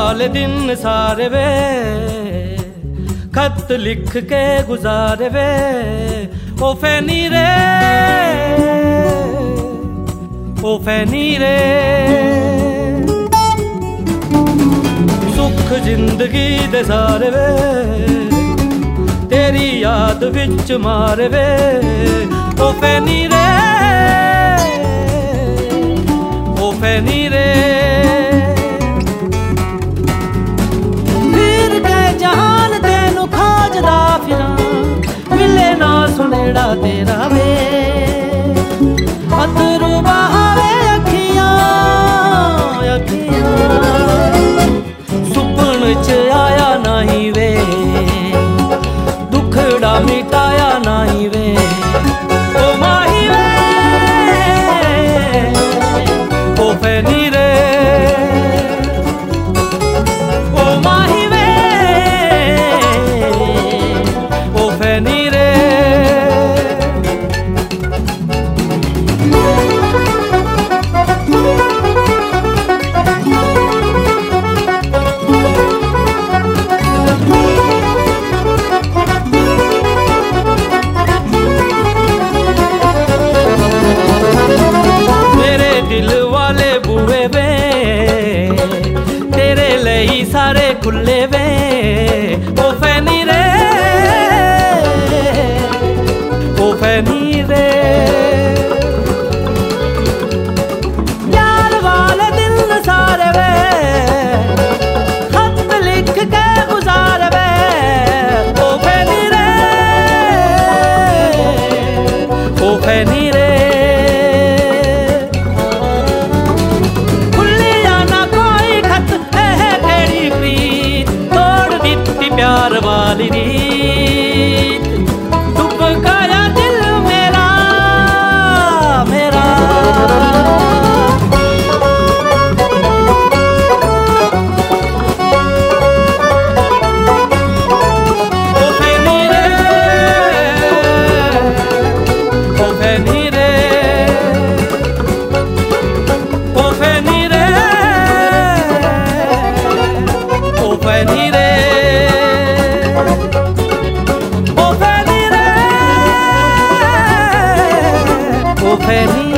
वाले दिन सारे वे खत लिख के गुजारे वे ओ फैनी रे, ओ फैनी रे। सुख जिंदगी दे सारे वे तेरी याद विच मारे वे ओ फैनी रे, ओ फैनी रे। फिर के जहान तेनू खोजदा फिरां मिले ना सुनेड़ा तेरा वे अतरू बहावे अखियां अखियां सुपन च आया नहीं वे दुखड़ा मिटाया नहीं वे ओ माही वे ओ फैनी रे, ओ माही वे ओ फैनी रे। तेरे लई सारे खुले वे ओ फैनी रे, ओ फैनी रे। प्यार वाले दिल सारे वे खत लिख के गुजारे वे ओ फैनी रे, ओ फैनी रे। प्यार वाली रीत डूब गया दिल मेरा मेरा। ओ फैनी रे, ओ फैनी रे, ओ फैनी रे, ओ फैनी रे। ओ फैनी